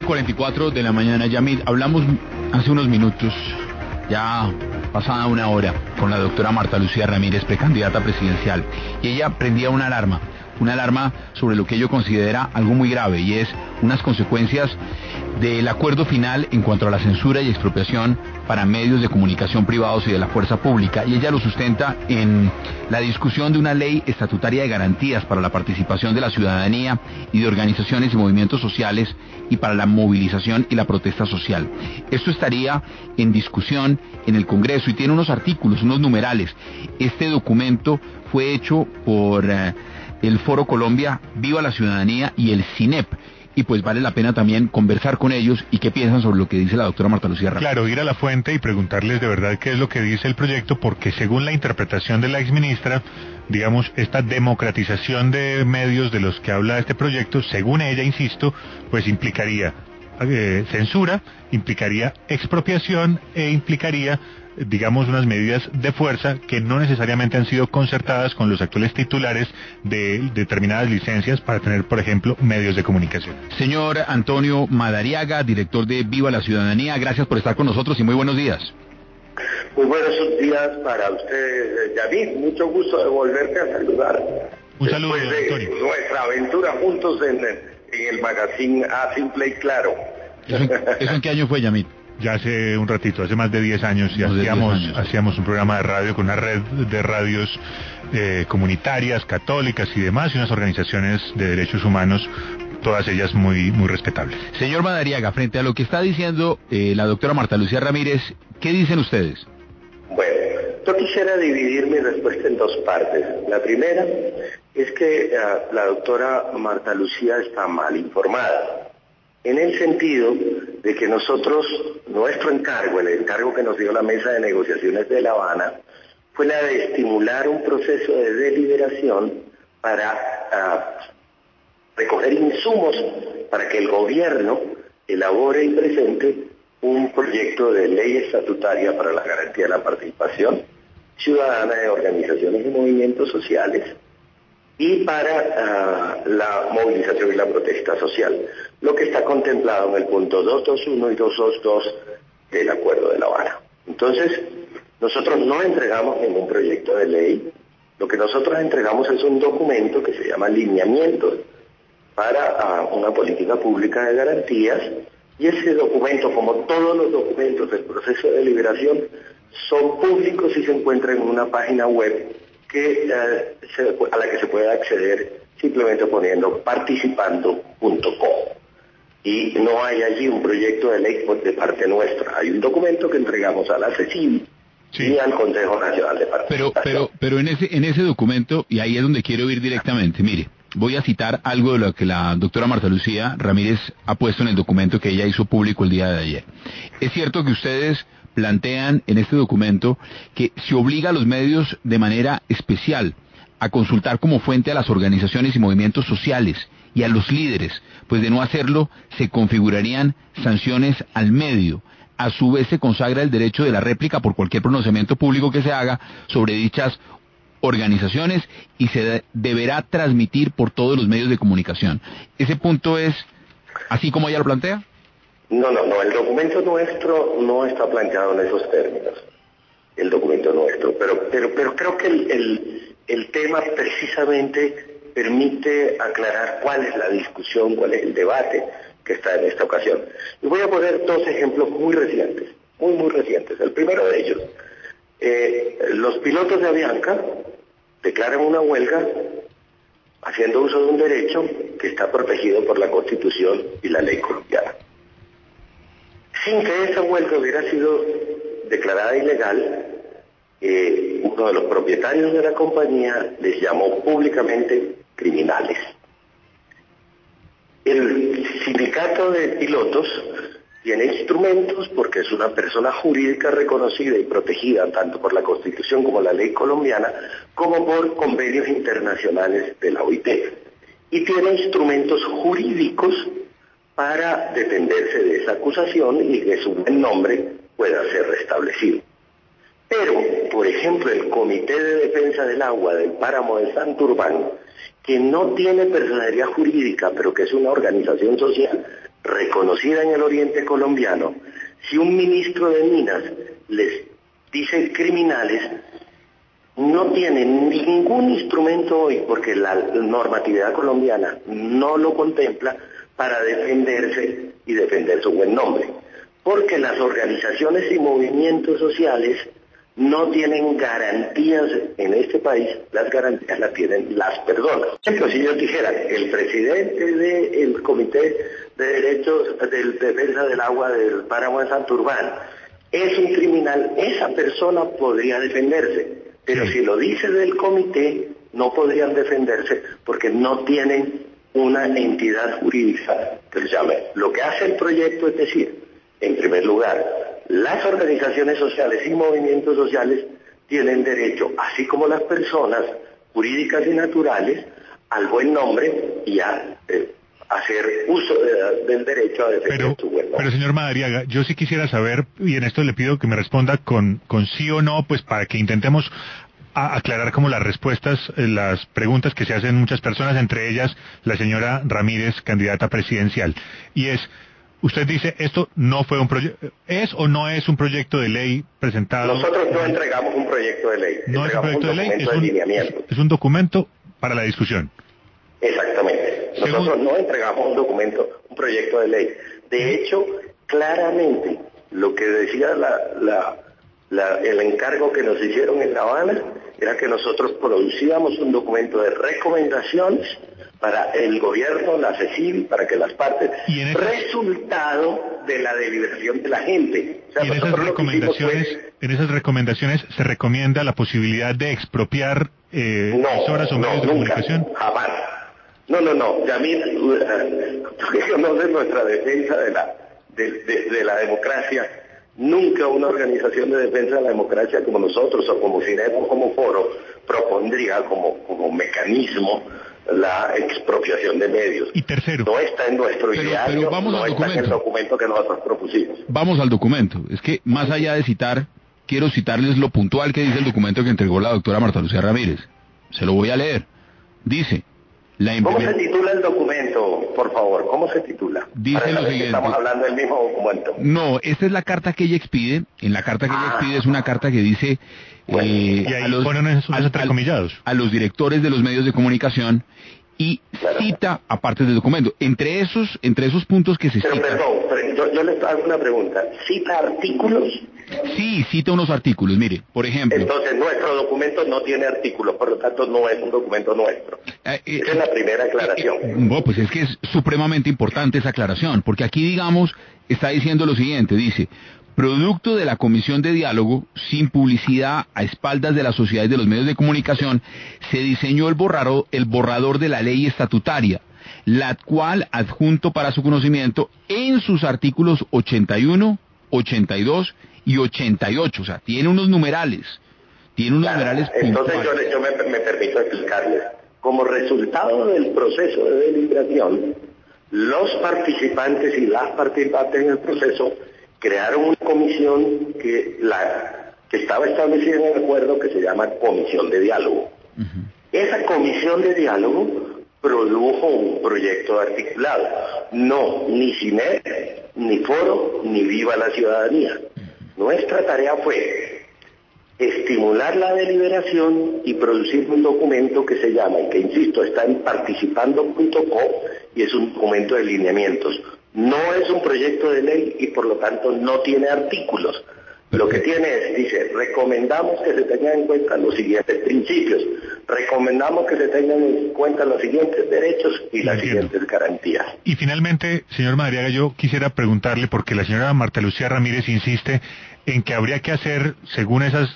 44 de la mañana, Yamil. Hablamos hace unos minutos, ya pasada una hora, con la doctora Marta Lucía Ramírez, precandidata presidencial, y ella prendía una alarma sobre lo que ello considera algo muy grave, y es unas consecuencias del acuerdo final en cuanto a la censura y expropiación para medios de comunicación privados y de la fuerza pública, y ella lo sustenta en la discusión de una ley estatutaria de garantías para la participación de la ciudadanía y de organizaciones y movimientos sociales y para la movilización y la protesta social. Esto estaría en discusión en el Congreso y tiene unos artículos, unos numerales. Este documento fue hecho por el Foro Colombia, Viva la Ciudadanía y el CINEP. Y pues vale la pena también conversar con ellos y qué piensan sobre lo que dice la doctora Marta Lucía Ramírez. Claro, ir a la fuente y preguntarles de verdad qué es lo que dice el proyecto, porque según la interpretación de la exministra, digamos, esta democratización de medios de los que habla este proyecto, según ella, insisto, pues implicaría censura, implicaría expropiación e implicaría, digamos, unas medidas de fuerza que no necesariamente han sido concertadas con los actuales titulares de determinadas licencias para tener, por ejemplo, medios de comunicación. Señor Antonio Madariaga, director de Viva la Ciudadanía, gracias por estar con nosotros y muy buenos días. Muy buenos días para usted, David. Mucho gusto de volverte a saludar. Un saludo, Antonio. Nuestra aventura juntos en el magazine A Simple y Claro. ¿Eso en qué año fue, Yamil? Ya hace un ratito, hace más de 10 años, y hacíamos un programa de radio con una red de radios comunitarias, católicas y demás, y unas organizaciones de derechos humanos, todas ellas muy respetables. Señor Madariaga, frente a lo que está diciendo la doctora Marta Lucía Ramírez, ¿qué dicen ustedes? Bueno, yo quisiera dividir mi respuesta en dos partes. La primera es que la doctora Marta Lucía está mal informada, en el sentido de que nosotros, nuestro encargo, el encargo que nos dio la mesa de negociaciones de La Habana, fue la de estimular un proceso de deliberación para recoger insumos para que el gobierno elabore y presente un proyecto de ley estatutaria para la garantía de la participación ciudadana de organizaciones y movimientos sociales y para la movilización y la protesta social, lo que está contemplado en el punto 221 y 222 del Acuerdo de La Habana. Entonces, nosotros no entregamos ningún proyecto de ley, lo que nosotros entregamos es un documento que se llama Lineamientos para una política pública de garantías, y ese documento, como todos los documentos del proceso de deliberación, son públicos y se encuentran en una página web a la que se puede acceder simplemente poniendo participando.com. Y no hay allí un proyecto de ley de parte nuestra. Hay un documento que entregamos a la CECIM y al Consejo Nacional de Participación. Pero en ese documento, y ahí es donde quiero ir directamente, mire, voy a citar algo de lo que la doctora Marta Lucía Ramírez ha puesto en el documento que ella hizo público el día de ayer. Es cierto que ustedes plantean en este documento que se obliga a los medios de manera especial a consultar como fuente a las organizaciones y movimientos sociales y a los líderes, pues de no hacerlo se configurarían sanciones al medio. A su vez se consagra el derecho de la réplica por cualquier pronunciamiento público que se haga sobre dichas organizaciones y se deberá transmitir por todos los medios de comunicación. ¿Ese punto es así como ella lo plantea? No, el documento nuestro no está planteado en esos términos, el documento nuestro, pero creo que el tema precisamente permite aclarar cuál es la discusión, cuál es el debate que está en esta ocasión. Y voy a poner dos ejemplos muy recientes. El primero de ellos, los pilotos de Avianca declaran una huelga haciendo uso de un derecho que está protegido por la Constitución y la ley colombiana. Sin que esa huelga hubiera sido declarada ilegal, uno de los propietarios de la compañía les llamó públicamente criminales. El sindicato de pilotos tiene instrumentos porque es una persona jurídica reconocida y protegida tanto por la Constitución como la ley colombiana, como por convenios internacionales de la OIT. Y tiene instrumentos jurídicos para defenderse de esa acusación y que su buen nombre pueda ser restablecido. Pero, por ejemplo, el Comité de Defensa del Agua del Páramo de Santurbán, que no tiene personalidad jurídica, pero que es una organización social reconocida en el oriente colombiano, si un ministro de Minas les dice criminales, no tienen ningún instrumento hoy, porque la normatividad colombiana no lo contempla, para defenderse y defender su buen nombre. Porque las organizaciones y movimientos sociales no tienen garantías en este país, las garantías las tienen las personas. Por ejemplo, si yo dijera, el presidente del Comité de Derechos de Defensa del Agua del Páramo de Santurbán es un criminal, esa persona podría defenderse, pero si lo dice del comité, no podrían defenderse porque no tienen una entidad jurídica que los llame. Lo que hace el proyecto es decir, en primer lugar, las organizaciones sociales y movimientos sociales tienen derecho, así como las personas jurídicas y naturales, al buen nombre y a hacer uso del derecho a defender su buen nombre. Pero señor Madariaga, yo sí quisiera saber, y en esto le pido que me responda con sí o no, pues para que intentemos aclarar como las respuestas, las preguntas que se hacen muchas personas, entre ellas la señora Ramírez, candidata presidencial. Y es, usted dice, esto no fue un proyecto, ¿es o no es un proyecto de ley presentado? Nosotros no entregamos un proyecto de ley. No es un proyecto de ley, es un documento para la discusión. Exactamente. Nosotros no entregamos un proyecto de ley. De hecho, claramente, lo que decía el encargo que nos hicieron en La Habana era que nosotros producíamos un documento de recomendaciones para el gobierno, la CECIL, para que las partes, resultado de la deliberación de la gente. O sea, y en esas recomendaciones se recomienda la posibilidad de expropiar emisoras o medios de comunicación. Jamás. No, Yamil, tú que conoces nuestra defensa de la democracia, nunca una organización de defensa de la democracia como nosotros, o como CINEP, como Foro, propondría como mecanismo la expropiación de medios. Y tercero, no está en nuestro ideario, no está en el documento que nosotros propusimos. Vamos al documento. Es que más allá de citar, quiero citarles lo puntual que dice el documento que entregó la doctora Marta Lucía Ramírez. Se lo voy a leer. Dice... ¿Cómo se titula el documento, por favor? ¿Cómo se titula? Dice lo siguiente. Estamos hablando del mismo documento. No, esta es la carta que ella expide. En la carta que ella expide es una carta que dice y ahí ponen esos entrecomillados a los directores de los medios de comunicación y cita aparte del documento. Entre esos puntos que se citan... Pero yo les hago una pregunta. ¿Cita artículos? Sí, cita unos artículos. Mire, por ejemplo... Entonces nuestro documento no tiene artículos, por lo tanto no es un documento nuestro. Esa es la primera aclaración. Bueno, pues es que es supremamente importante esa aclaración, porque aquí, digamos, está diciendo lo siguiente, dice... Producto de la Comisión de Diálogo, sin publicidad, a espaldas de la sociedad y de los medios de comunicación, se diseñó el borrador de la ley estatutaria, la cual adjunto para su conocimiento en sus artículos 81, 82 y 88, o sea, tiene unos numerales. Puntuales. Entonces yo me permito explicarles. Como resultado del proceso de deliberación, los participantes y las participantes en el proceso crearon una comisión que estaba establecida en el acuerdo, que se llama Comisión de Diálogo. Esa Comisión de Diálogo produjo un proyecto articulado. No, ni CINEP, ni Foro, ni Viva la Ciudadanía. Nuestra tarea fue estimular la deliberación y producir un documento que se llama, y que insisto, está en participando.co, y es un documento de lineamientos. No es un proyecto de ley y por lo tanto no tiene artículos. Lo que tiene es, dice, recomendamos que se tengan en cuenta los siguientes principios, recomendamos que se tengan en cuenta los siguientes derechos y las siguientes garantías. Y finalmente, señor Madariaga, yo quisiera preguntarle, porque la señora Marta Lucía Ramírez insiste en que habría que hacer, según esas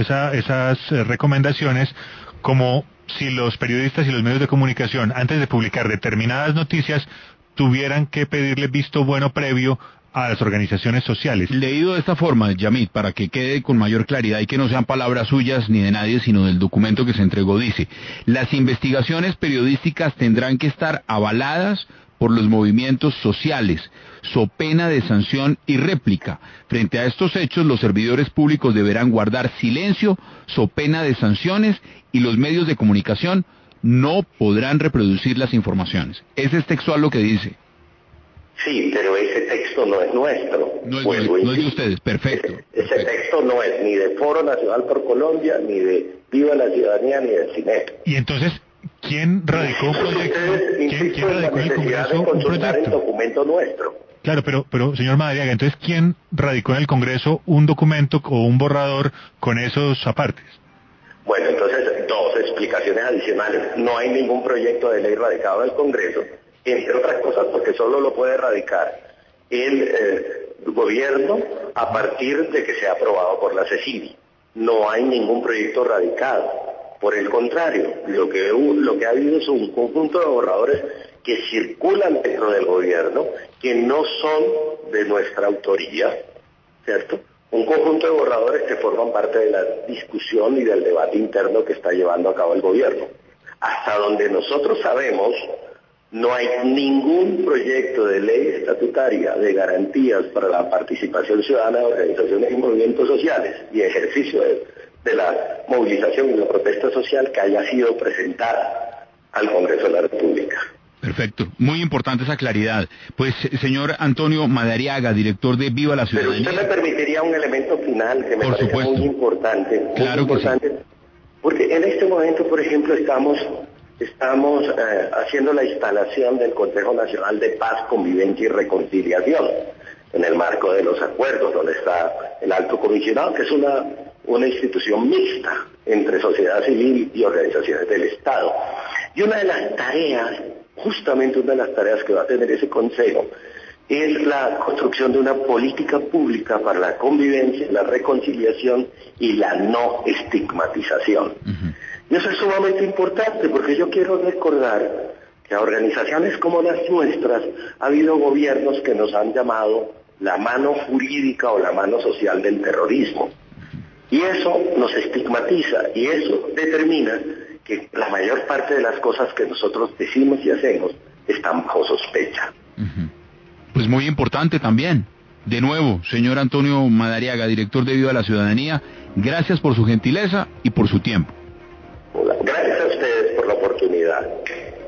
recomendaciones, como si los periodistas y los medios de comunicación, antes de publicar determinadas noticias, tuvieran que pedirle visto bueno previo a las organizaciones sociales. Leído de esta forma, Yamit, para que quede con mayor claridad y que no sean palabras suyas ni de nadie, sino del documento que se entregó, dice: las investigaciones periodísticas tendrán que estar avaladas por los movimientos sociales, so pena de sanción y réplica. Frente a estos hechos, los servidores públicos deberán guardar silencio, so pena de sanciones, y los medios de comunicación no podrán reproducir las informaciones. Ese es textual lo que dice. Sí, pero ese texto no es nuestro. No es de ustedes, perfecto. Ese texto no es ni de Foro Nacional por Colombia, ni de Viva la Ciudadanía, ni del CINEP. Y entonces, ¿quién radicó un proyecto? ¿Quién radicó en el Congreso un proyecto? El documento nuestro. Claro, pero señor Madariaga, entonces, ¿quién radicó en el Congreso un documento o un borrador con esos apartes? Bueno, entonces, dos explicaciones adicionales. No hay ningún proyecto de ley radicado en el Congreso, entre otras cosas porque solo lo puede radicar el gobierno a partir de que sea aprobado por la CECIBI. No hay ningún proyecto radicado. Por el contrario, lo que ha habido es un conjunto de borradores que circulan dentro del gobierno, que no son de nuestra autoría, ¿cierto? Un conjunto de borradores que forman parte de la discusión y del debate interno que está llevando a cabo el gobierno. Hasta donde nosotros sabemos, no hay ningún proyecto de ley estatutaria de garantías para la participación ciudadana de organizaciones y movimientos sociales y ejercicio de la movilización y la protesta social que haya sido presentada al Congreso de la República. Perfecto, muy importante esa claridad. Pues, señor Antonio Madariaga, director de Viva la Ciudadanía. Pero usted me permitiría un elemento final que me Por parece supuesto. muy importante. Claro que sí. Porque en este momento, por ejemplo, estamos haciendo la instalación del Consejo Nacional de Paz, Convivencia y Reconciliación, en el marco de los acuerdos, donde está el Alto Comisionado, que es una institución mixta entre sociedad civil y organizaciones del Estado. Y justamente una de las tareas que va a tener ese Consejo, es la construcción de una política pública para la convivencia, la reconciliación y la no estigmatización. Y eso es sumamente importante porque yo quiero recordar que a organizaciones como las nuestras ha habido gobiernos que nos han llamado la mano jurídica o la mano social del terrorismo. Y eso nos estigmatiza y eso determina que la mayor parte de las cosas que nosotros decimos y hacemos están bajo sospecha. Pues muy importante también. De nuevo, señor Antonio Madariaga, director de Viva la Ciudadanía, gracias por su gentileza y por su tiempo. Gracias a ustedes por la oportunidad.